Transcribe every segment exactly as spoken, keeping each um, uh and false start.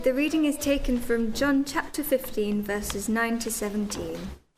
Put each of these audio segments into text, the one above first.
The reading is taken from John chapter fifteen, verses nine to seventeen.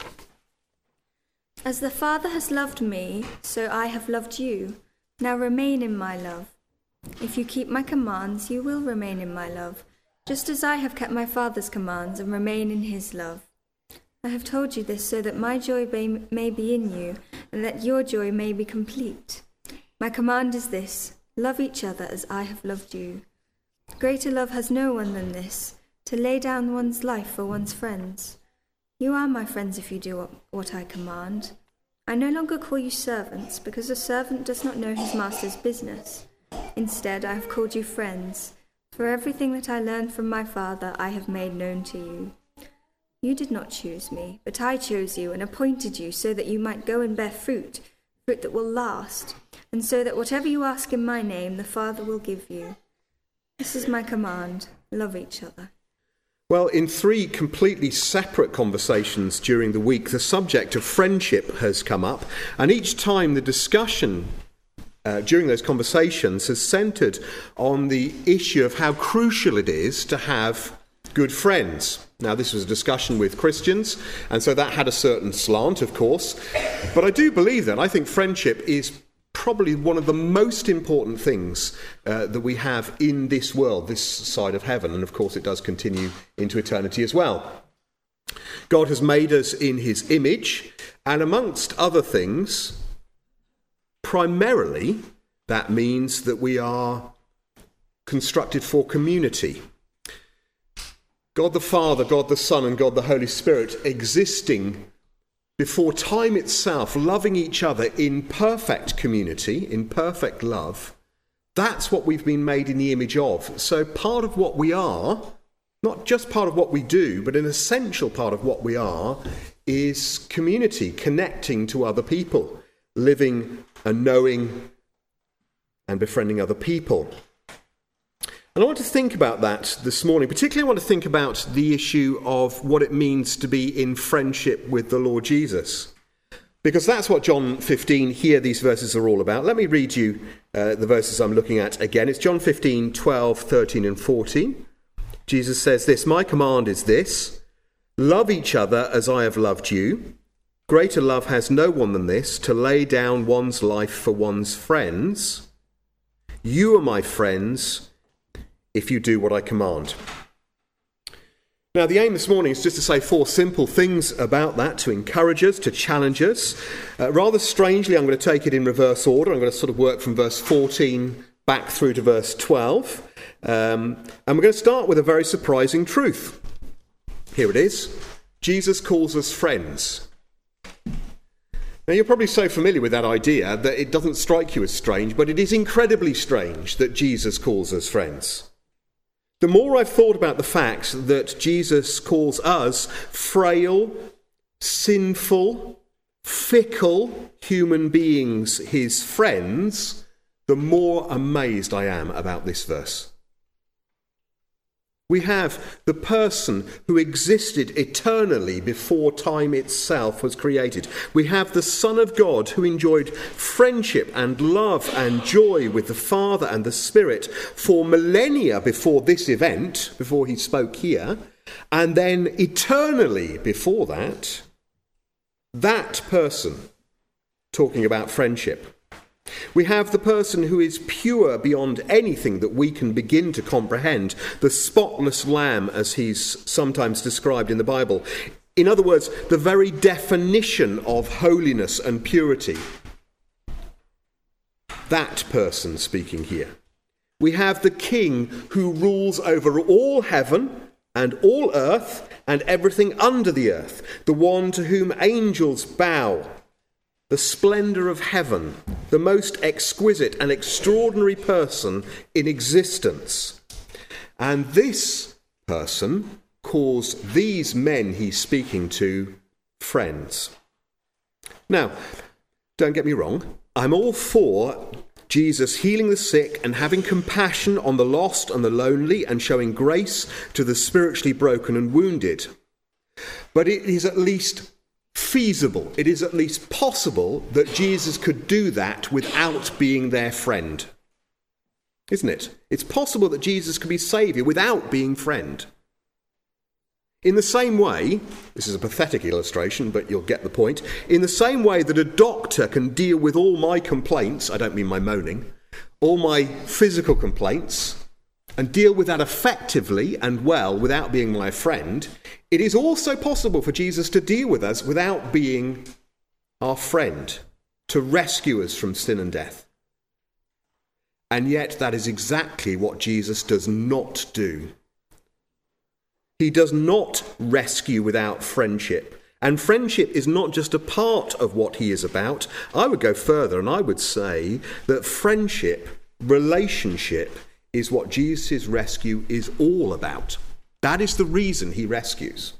As the Father has loved me, so I have loved you. Now remain in my love. If you keep my commands, you will remain in my love, just as I have kept my Father's commands and remain in his love. I have told you this so that my joy may be in you, and that your joy may be complete. My command is this: love each other as I have loved you. Greater love has no one than this, to lay down one's life for one's friends. You are my friends if you do what I command. I no longer call you servants, because a servant does not know his master's business. Instead, I have called you friends, for everything that I learned from my Father I have made known to you. You did not choose me, but I chose you and appointed you so that you might go and bear fruit, fruit that will last, and so that whatever you ask in my name, the Father will give you. This is my command: love each other. Well, in three completely separate conversations during the week, the subject of friendship has come up, and each time the discussion uh, during those conversations has centred on the issue of how crucial it is to have good friends. Now, this was a discussion with Christians, and so that had a certain slant, of course. But I do believe that. I think friendship is probably one of the most important things uh, that we have in this world, this side of heaven. And of course, it does continue into eternity as well. God has made us in his image, and amongst other things, primarily, that means that we are constructed for community. God the Father, God the Son, and God the Holy Spirit existing before time itself, loving each other in perfect community, in perfect love. That's what we've been made in the image of. So part of what we are, not just part of what we do, but an essential part of what we are, is community, connecting to other people, living and knowing and befriending other people. And I want to think about that this morning. Particularly I want to think about the issue of what it means to be in friendship with the Lord Jesus. Because that's what John fifteen, here these verses are all about. Let me read you uh, the verses I'm looking at again. It's John fifteen, twelve, thirteen and fourteen. Jesus says this: my command is this, love each other as I have loved you. Greater love has no one than this, to lay down one's life for one's friends. You are my friends if you do what I command. Now, the aim this morning is just to say four simple things about that, to encourage us, to challenge us. Uh, rather strangely, I'm going to take it in reverse order. I'm going to sort of work from verse fourteen back through to verse twelve. Um, and we're going to start with a very surprising truth. Here it is. Jesus calls us friends. Now, you're probably so familiar with that idea that it doesn't strike you as strange, but it is incredibly strange that Jesus calls us friends. The more I've thought about the fact that Jesus calls us frail, sinful, fickle human beings his friends, the more amazed I am about this verse. We have the person who existed eternally before time itself was created. We have the Son of God who enjoyed friendship and love and joy with the Father and the Spirit for millennia before this event, before he spoke here, and then eternally before that, that person talking about friendship. We have the person who is pure beyond anything that we can begin to comprehend, the spotless lamb, as he's sometimes described in the Bible. In other words, the very definition of holiness and purity. That person speaking here. We have the King who rules over all heaven and all earth and everything under the earth, the one to whom angels bow. The splendour of heaven, the most exquisite and extraordinary person in existence. And this person calls these men he's speaking to friends. Now, don't get me wrong, I'm all for Jesus healing the sick and having compassion on the lost and the lonely and showing grace to the spiritually broken and wounded. But it is at least feasible, it is at least possible that Jesus could do that without being their friend. isn't it? It's possible that Jesus can be Saviour without being friend. In the same way, this is a pathetic illustration, but you'll get the point, in the same way that a doctor can deal with all my complaints, I don't mean my moaning, all my physical complaints, and deal with that effectively and well without being my friend, it is also possible for Jesus to deal with us without being our friend, to rescue us from sin and death. And yet that is exactly what Jesus does not do. He does not rescue without friendship. And friendship is not just a part of what he is about. I would go further and I would say that friendship, relationship, is what Jesus' rescue is all about. That is the reason he rescues.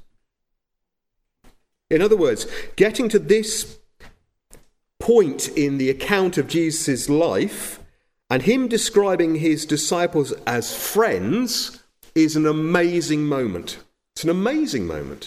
In other words, getting to this point in the account of Jesus' life and him describing his disciples as friends is an amazing moment. It's an amazing moment.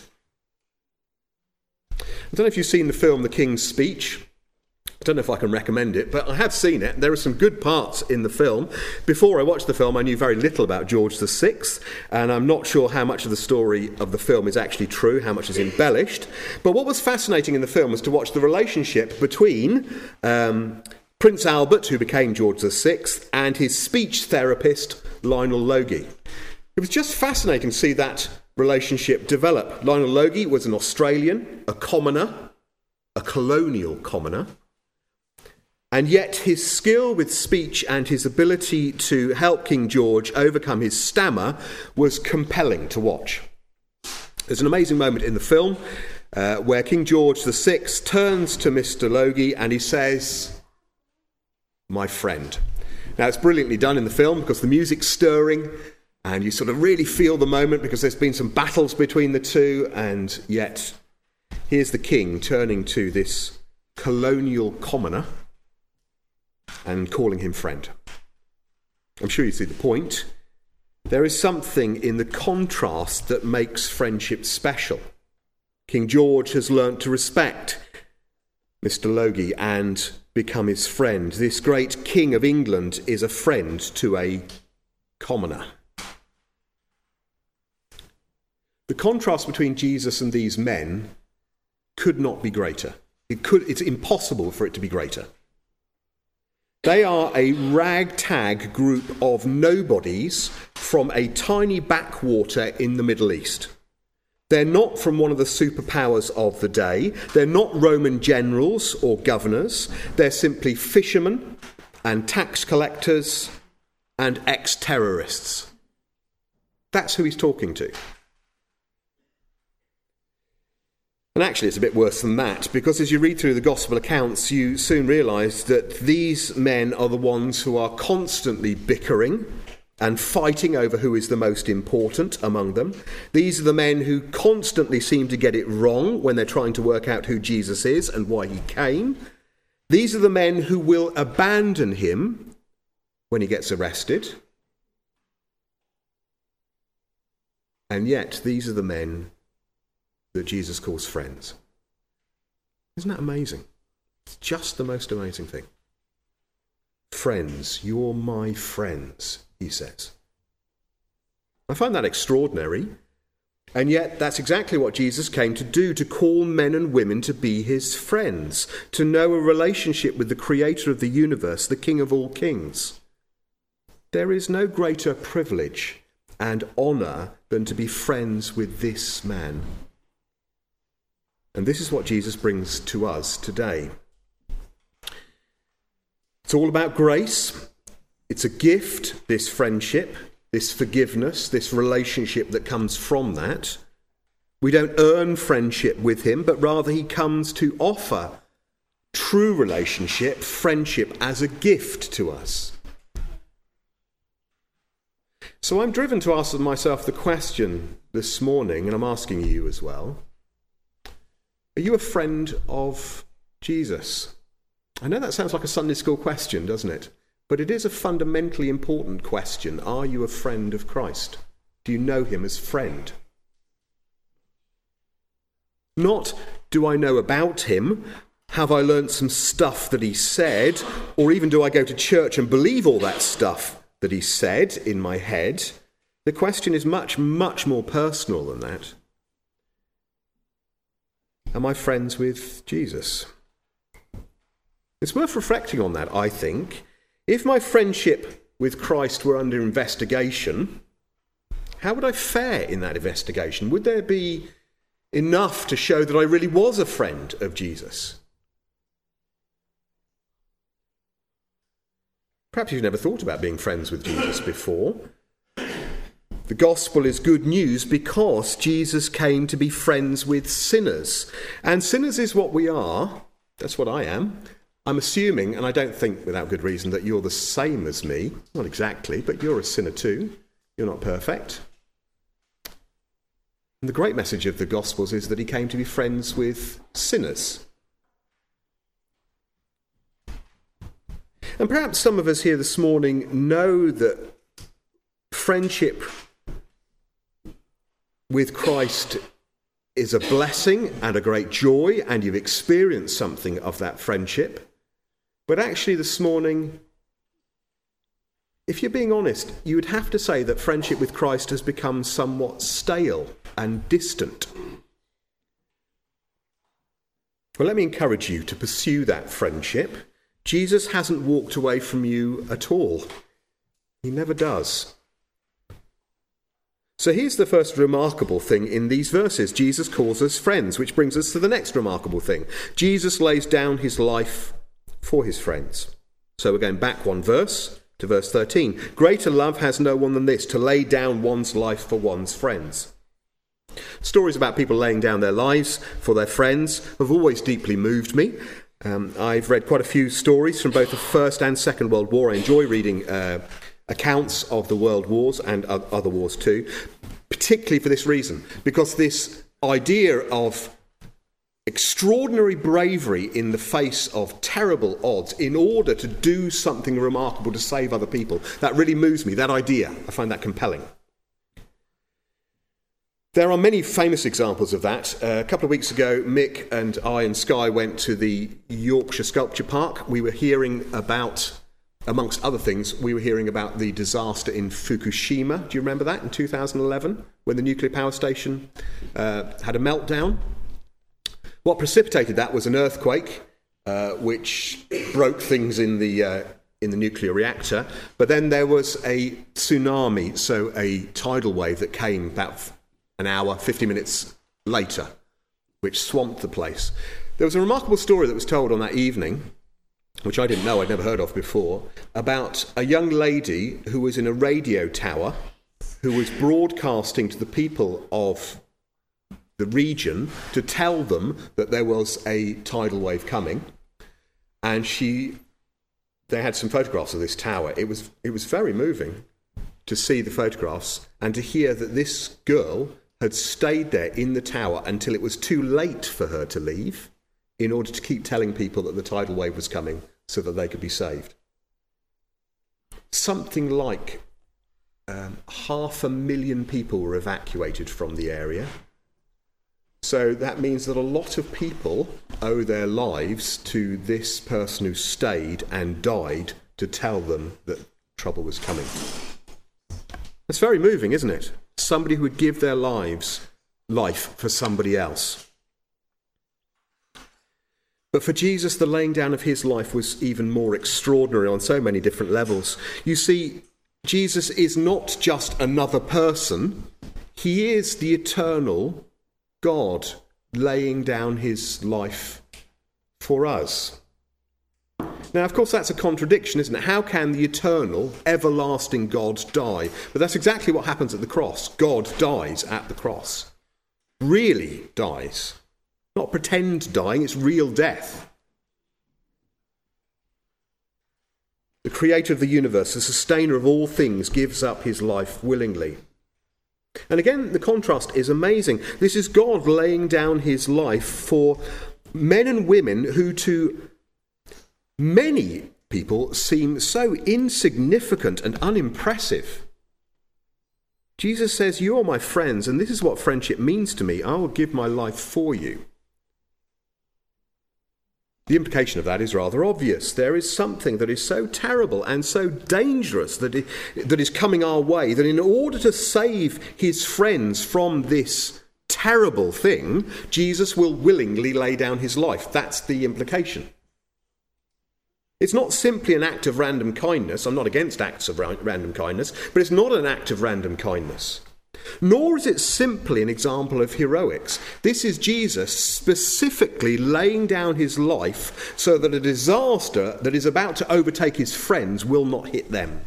I don't know if you've seen the film The King's Speech. I don't know if I can recommend it, but I have seen it. There are some good parts in the film. Before I watched the film, I knew very little about George the Sixth, and I'm not sure how much of the story of the film is actually true, how much is embellished. But what was fascinating in the film was to watch the relationship between um, Prince Albert, who became George the Sixth, and his speech therapist, Lionel Logie. It was just fascinating to see that relationship develop. Lionel Logie was an Australian, a commoner, a colonial commoner. And yet his skill with speech and his ability to help King George overcome his stammer was compelling to watch. There's an amazing moment in the film uh, where King George the Sixth turns to Mister Logie and he says, "My friend." Now, it's brilliantly done in the film because the music's stirring and you sort of really feel the moment because there's been some battles between the two, and yet here's the king turning to this colonial commoner and calling him friend. I'm sure you see the point. There is something in the contrast that makes friendship special. King George has learnt to respect Mister Logie and become his friend. This great King of England is a friend to a commoner. The contrast between Jesus and these men could not be greater. It could, it's impossible for it to be greater. They are a ragtag group of nobodies from a tiny backwater in the Middle East. They're not from one of the superpowers of the day. They're not Roman generals or governors. They're simply fishermen and tax collectors and ex-terrorists. That's who he's talking to. And actually it's a bit worse than that, because as you read through the gospel accounts, you soon realise that these men are the ones who are constantly bickering and fighting over who is the most important among them. These are the men who constantly seem to get it wrong when they're trying to work out who Jesus is and why he came. These are the men who will abandon him when he gets arrested. And yet these are the men that Jesus calls friends. Isn't that amazing? It's just the most amazing thing. Friends, you're my friends, he says. I find that extraordinary, and yet that's exactly what Jesus came to do, to call men and women to be his friends, to know a relationship with the creator of the universe, the King of all kings. There is no greater privilege and honour than to be friends with this man. And this is what Jesus brings to us today. It's all about grace. It's a gift, this friendship, this forgiveness, this relationship that comes from that. We don't earn friendship with him, but rather he comes to offer true relationship, friendship, as a gift to us. So I'm driven to ask myself the question this morning, and I'm asking you as well. Are you a friend of Jesus? I know that sounds like a Sunday school question, doesn't it? But it is a fundamentally important question. Are you a friend of Christ? Do you know him as friend? Not, do I know about him? Have I learnt some stuff that he said? Or even do I go to church and believe all that stuff that he said in my head. The question is much, much more personal than that. Am I friends with Jesus? It's worth reflecting on that, I think. If my friendship with Christ were under investigation, how would I fare in that investigation? Would there be enough to show that I really was a friend of Jesus? Perhaps you've never thought about being friends with Jesus before. The gospel is good news because Jesus came to be friends with sinners. And sinners is what we are. That's what I am. I'm assuming, and I don't think without good reason, that you're the same as me. Not exactly, but you're a sinner too. You're not perfect. And the great message of the Gospels is that he came to be friends with sinners. And perhaps some of us here this morning know that friendship with Christ is a blessing and a great joy, and you've experienced something of that friendship. But actually this morning, if you're being honest, you would have to say that friendship with Christ has become somewhat stale and distant. Well, let me encourage you to pursue that friendship. Jesus hasn't walked away from you at all. He never does. So here's the first remarkable thing in these verses. Jesus calls us friends, which brings us to the next remarkable thing. Jesus lays down his life for his friends. So we're going back one verse to verse thirteen. Greater love has no one than this, to lay down one's life for one's friends. Stories about people laying down their lives for their friends have always deeply moved me. Um, I've read quite a few stories from both the First and Second World War. I enjoy reading uh, accounts of the world wars and other wars too, particularly for this reason, because this idea of extraordinary bravery in the face of terrible odds in order to do something remarkable to save other people, that really moves me, that idea. I find that compelling. There are many famous examples of that. Uh, a couple of weeks ago, Mick and I and Skye went to the Yorkshire Sculpture Park. We were hearing about, amongst other things, we were hearing about the disaster in Fukushima. Do you remember that, in two thousand eleven, when the nuclear power station uh, had a meltdown? What precipitated that was an earthquake, uh, which broke things in the uh, in the nuclear reactor. But then there was a tsunami, so a tidal wave that came about an hour, fifty minutes later, which swamped the place. There was a remarkable story that was told on that evening, which I didn't know, I'd never heard of before, about a young lady who was in a radio tower who was broadcasting to the people of the region to tell them that there was a tidal wave coming. And she, they had some photographs of this tower. It was, it was very moving to see the photographs and to hear that this girl had stayed there in the tower until it was too late for her to leave in order to keep telling people that the tidal wave was coming so that they could be saved. Something like um, half a million people were evacuated from the area. So that means that a lot of people owe their lives to this person who stayed and died to tell them that trouble was coming. It's very moving, isn't it? Somebody who would give their lives, life for somebody else. But for Jesus, the laying down of his life was even more extraordinary on so many different levels. You see, Jesus is not just another person. He is the eternal God laying down his life for us. Now, of course, that's a contradiction, isn't it? How can the eternal, everlasting God die? But that's exactly what happens at the cross. God dies at the cross. Really dies. Not pretend dying, it's real death. The creator of the universe, the sustainer of all things, gives up his life willingly. And again, the contrast is amazing. This is God laying down his life for men and women who to many people seem so insignificant and unimpressive. Jesus says, you are my friends, and this is what friendship means to me. I will give my life for you. The implication of that is rather obvious. There is something that is so terrible and so dangerous that, it, that is coming our way, that in order to save his friends from this terrible thing, Jesus will willingly lay down his life. That's the implication. It's not simply an act of random kindness. I'm not against acts of ra- random kindness, but it's not an act of random kindness. Nor is it simply an example of heroics. This is Jesus specifically laying down his life so that a disaster that is about to overtake his friends will not hit them.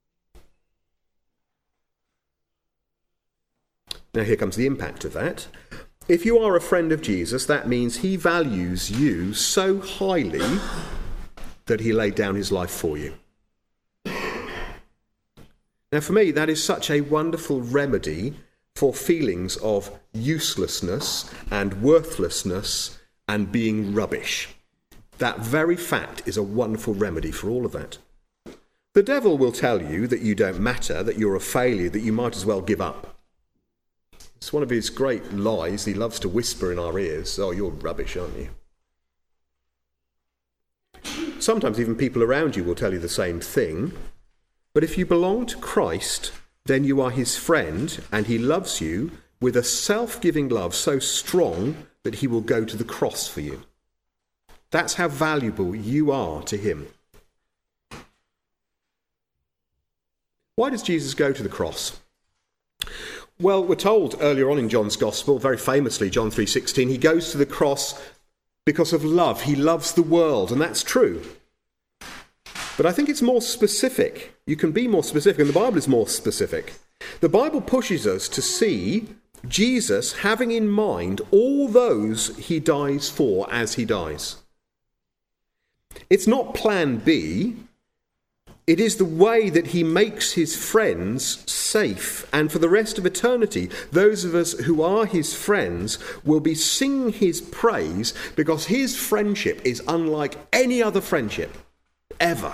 Now here comes the impact of that. If you are a friend of Jesus, that means he values you so highly that he laid down his life for you. Now, for me, that is such a wonderful remedy for feelings of uselessness and worthlessness and being rubbish. That very fact is a wonderful remedy for all of that. The devil will tell you that you don't matter, that you're a failure, that you might as well give up. It's one of his great lies. He loves to whisper in our ears, "Oh, you're rubbish, aren't you?" Sometimes even people around you will tell you the same thing. But if you belong to Christ, then you are his friend, and he loves you with a self-giving love so strong that he will go to the cross for you. That's how valuable you are to him. Why does Jesus go to the cross? Well, we're told earlier on in John's Gospel, very famously, John three sixteen, he goes to the cross because of love. He loves the world, and that's true. But I think it's more specific. You can be more specific, and the Bible is more specific. The Bible pushes us to see Jesus having in mind all those he dies for as he dies. It's not plan B. It is the way that he makes his friends safe. And for the rest of eternity, those of us who are his friends will be singing his praise because his friendship is unlike any other friendship ever.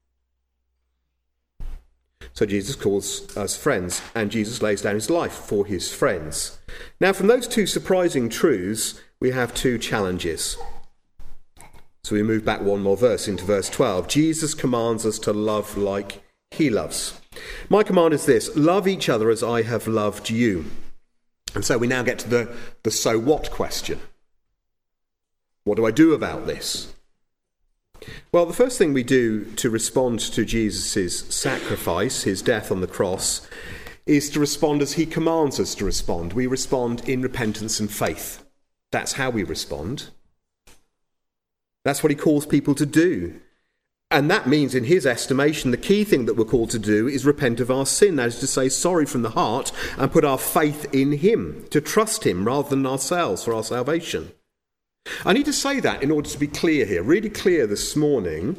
So Jesus calls us friends, and Jesus lays down his life for his friends. Now, from those two surprising truths, we have two challenges. So we move back one more verse into verse twelve. Jesus commands us to love like he loves. My command is this: love each other as I have loved you. And so we now get to the, the so what question. What do I do about this? Well, the first thing we do to respond to Jesus' sacrifice, his death on the cross, is to respond as he commands us to respond. We respond in repentance and faith. That's how we respond. That's what he calls people to do. And that means, in his estimation, the key thing that we're called to do is repent of our sin. That is to say sorry from the heart and put our faith in him, to trust him rather than ourselves for our salvation. I need to say that in order to be clear here, really clear this morning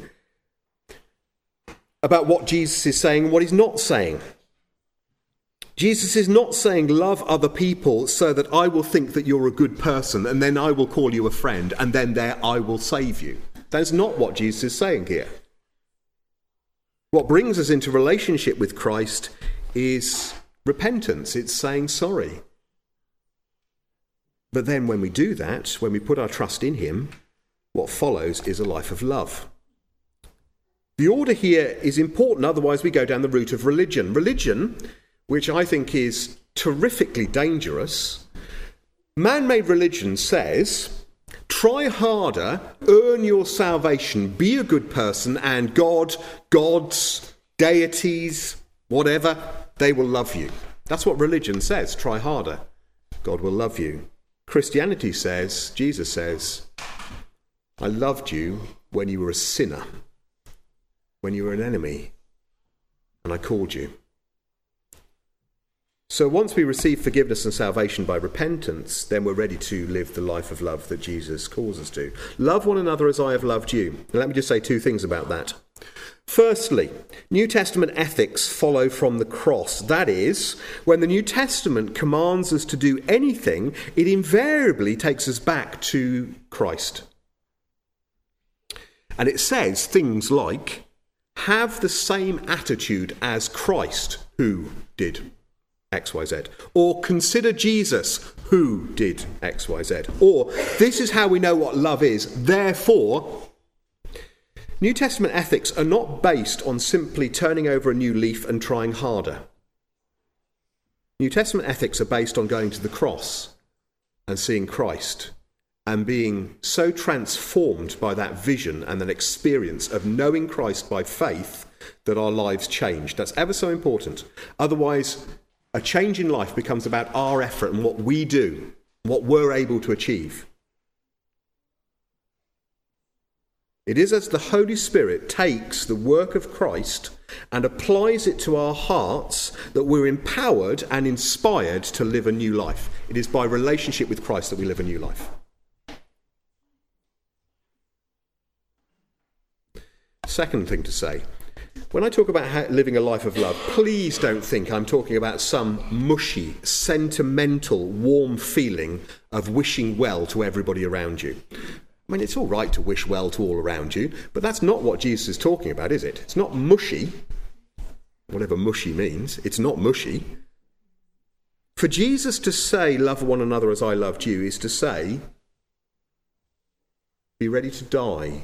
about what Jesus is saying and what he's not saying. Jesus is not saying love other people so that I will think that you're a good person and then I will call you a friend and then there I will save you. That's not what Jesus is saying here. What brings us into relationship with Christ is repentance. It's saying sorry. But then when we do that, when we put our trust in him, what follows is a life of love. The order here is important, otherwise we go down the route of religion. Religion, which I think is terrifically dangerous, man-made religion says, try harder, earn your salvation, be a good person, and God, gods, deities, whatever, they will love you. That's what religion says, try harder, God will love you. Christianity says, Jesus says, I loved you when you were a sinner, when you were an enemy, and I called you. So once we receive forgiveness and salvation by repentance, then we're ready to live the life of love that Jesus calls us to. Love one another as I have loved you. And let me just say two things about that. Firstly, New Testament ethics follow from the cross. That is, when the New Testament commands us to do anything, it invariably takes us back to Christ. And it says things like, have the same attitude as Christ, who did X, Y, Z. Or consider Jesus, who did X, Y, Z. Or, this is how we know what love is, therefore... New Testament ethics are not based on simply turning over a new leaf and trying harder. New Testament ethics are based on going to the cross and seeing Christ and being so transformed by that vision and that experience of knowing Christ by faith that our lives change. That's ever so important. Otherwise, a change in life becomes about our effort and what we do, what we're able to achieve. It is as the Holy Spirit takes the work of Christ and applies it to our hearts that we're empowered and inspired to live a new life. It is by relationship with Christ that we live a new life. Second thing to say, when I talk about how, living a life of love, please don't think I'm talking about some mushy, sentimental, warm feeling of wishing well to everybody around you. I mean, it's all right to wish well to all around you, but that's not what Jesus is talking about, is it? It's not mushy, whatever mushy means. It's not mushy. For Jesus to say, love one another as I loved you, is to say, be ready to die.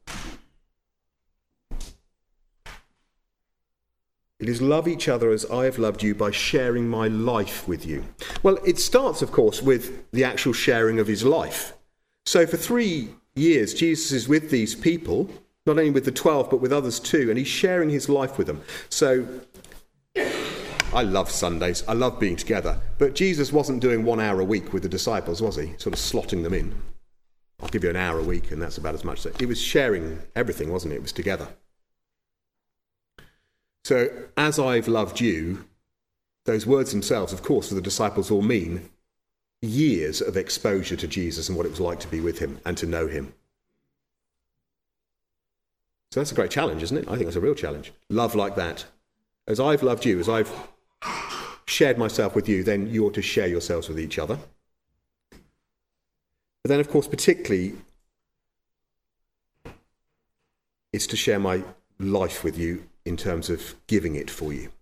It is love each other as I have loved you by sharing my life with you. Well, it starts, of course, with the actual sharing of his life. So for three years, Jesus is with these people, not only with the twelve, but with others too, and he's sharing his life with them. So I love Sundays. I love being together. But Jesus wasn't doing one hour a week with the disciples, was he? Sort of slotting them in. I'll give you an hour a week, and that's about as much. It was sharing everything, wasn't it? It was together. So, as I've loved you, those words themselves, of course, for the disciples all mean years of exposure to Jesus and what it was like to be with him and to know him. So that's a great challenge, isn't it? I think it's a real challenge. Love like that. As I've loved you, as I've shared myself with you, then you ought to share yourselves with each other. But then, of course, particularly, it's to share my life with you in terms of giving it for you.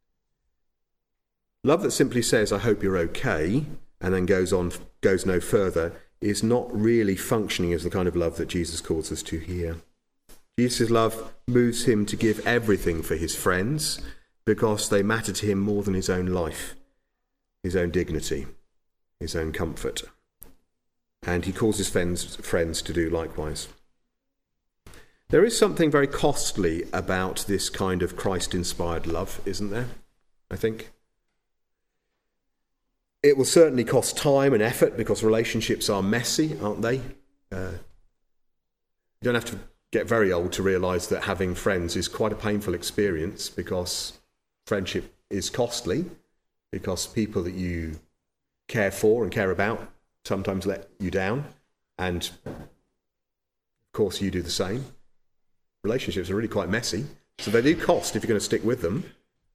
Love that simply says, I hope you're okay, and then goes on, goes no further, is not really functioning as the kind of love that Jesus calls us to here. Jesus' love moves him to give everything for his friends because they matter to him more than his own life, his own dignity, his own comfort. And he calls his friends, friends to do likewise. There is something very costly about this kind of Christ-inspired love, isn't there? I think. It will certainly cost time and effort because relationships are messy, aren't they? Uh, you don't have to get very old to realise that having friends is quite a painful experience because friendship is costly, because people that you care for and care about sometimes let you down, and of course you do the same. Relationships are really quite messy, so they do cost if you're going to stick with them.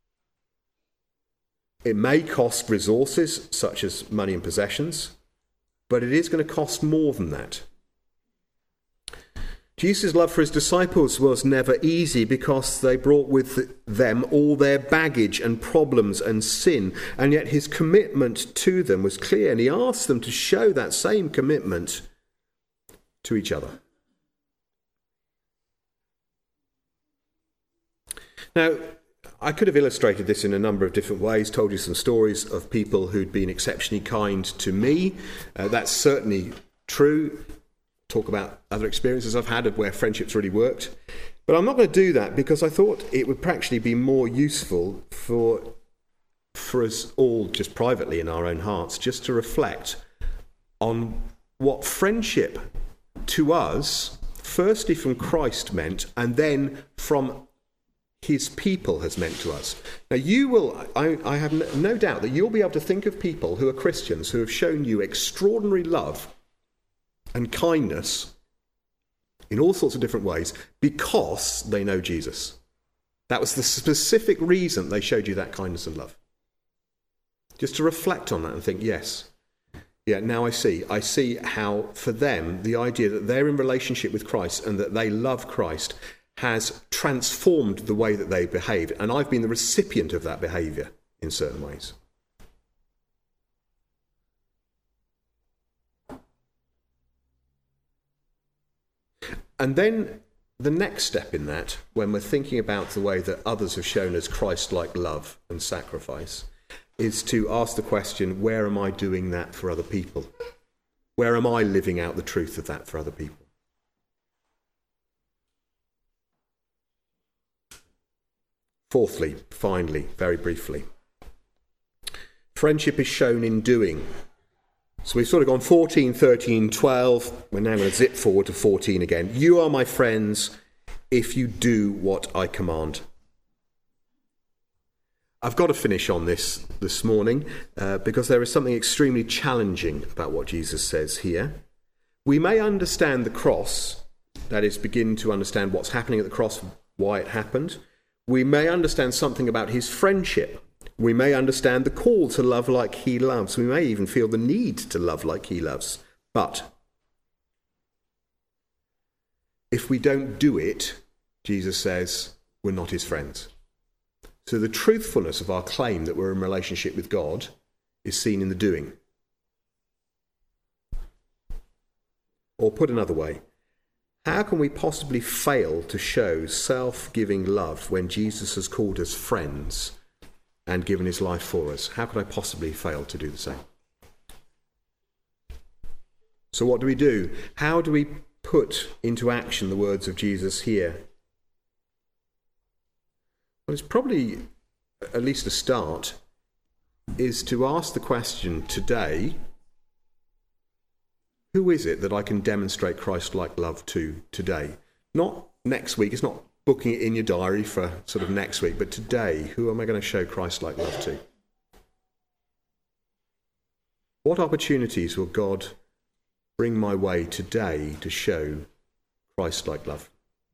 It may cost resources, such as money and possessions, but it is going to cost more than that. Jesus' love for his disciples was never easy because they brought with them all their baggage and problems and sin, and yet his commitment to them was clear, and he asked them to show that same commitment to each other. Now, I could have illustrated this in a number of different ways, told you some stories of people who'd been exceptionally kind to me. Uh, that's certainly true. Talk about other experiences I've had of where friendships really worked. But I'm not going to do that because I thought it would actually be more useful for, for us all, just privately in our own hearts, just to reflect on what friendship to us, firstly from Christ meant, and then from his people has meant to us. Now you will, I, I have no, no doubt that you'll be able to think of people who are Christians who have shown you extraordinary love and kindness in all sorts of different ways because they know Jesus. That was the specific reason they showed you that kindness and love. Just to reflect on that and think, yes, yeah, now I see. I see how for them, the idea that they're in relationship with Christ and that they love Christ has transformed the way that they behave. And I've been the recipient of that behaviour in certain ways. And then the next step in that, when we're thinking about the way that others have shown us Christ-like love and sacrifice, is to ask the question, where am I doing that for other people? Where am I living out the truth of that for other people? Fourthly, finally, very briefly, friendship is shown in doing. So we've sort of gone fourteen, thirteen, twelve. We're now going to zip forward to fourteen again. You are my friends if you do what I command. I've got to finish on this this morning uh, because there is something extremely challenging about what Jesus says here. We may understand the cross, that is, begin to understand what's happening at the cross, why it happened. We may understand something about his friendship. We may understand the call to love like he loves. We may even feel the need to love like he loves. But if we don't do it, Jesus says, we're not his friends. So the truthfulness of our claim that we're in relationship with God is seen in the doing. Or put another way, how can we possibly fail to show self-giving love when Jesus has called us friends and given his life for us? How could I possibly fail to do the same? So what do we do? How do we put into action the words of Jesus here? Well, it's probably, at least a start, is to ask the question today, who is it that I can demonstrate Christ-like love to today? Not next week, it's not booking it in your diary for sort of next week, but today, who am I going to show Christ-like love to? What opportunities will God bring my way today to show Christ-like love?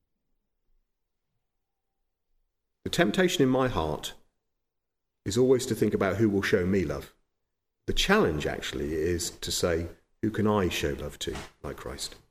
The temptation in my heart is always to think about who will show me love. The challenge, actually, is to say, who can I show love to, like Christ?